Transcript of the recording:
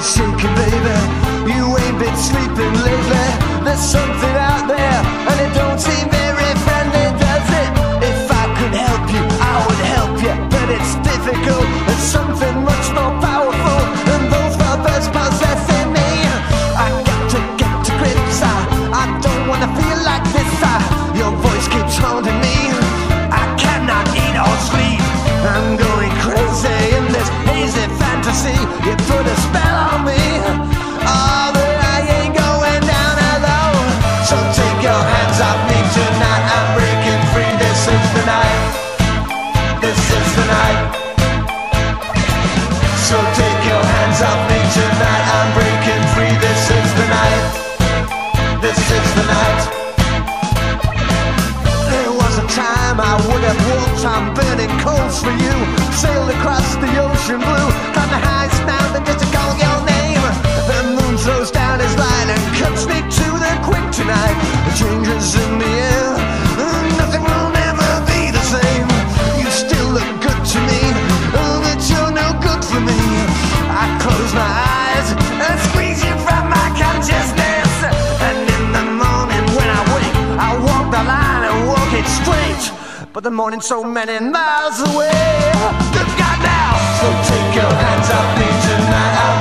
shaking, baby. You ain't been sleeping lately. There's something out there, and it don't seem very friendly, does it? If I could help you, I would help you, but it's difficult. There's something much more powerful than both of us possessing me. I got to get to grips. I don't wanna feel like this. Your voice keeps haunting me. I cannot eat or sleep. I'm going crazy in this hazy fantasy. You put a spell on me. Oh, but I ain't going down alone. So take your hands off me tonight. I'm breaking free. This is the night. This is the night. So take your hands off me tonight. I'm breaking free. This is the night. This is the night. There was a time I would have walked on burning coals for you, sailed across the ocean blue, from the highest mountain just to call your name. The moon throws down his light and cuts me to the quick tonight. The changes in the air, nothing will never be the same. You still look good to me, but you're no good for me. I close my eyes and squeeze you from my consciousness, and in the morning when I wake, I walk the line and walk it straight. But the morning's so many miles away. Look out now. So take your hands off me tonight.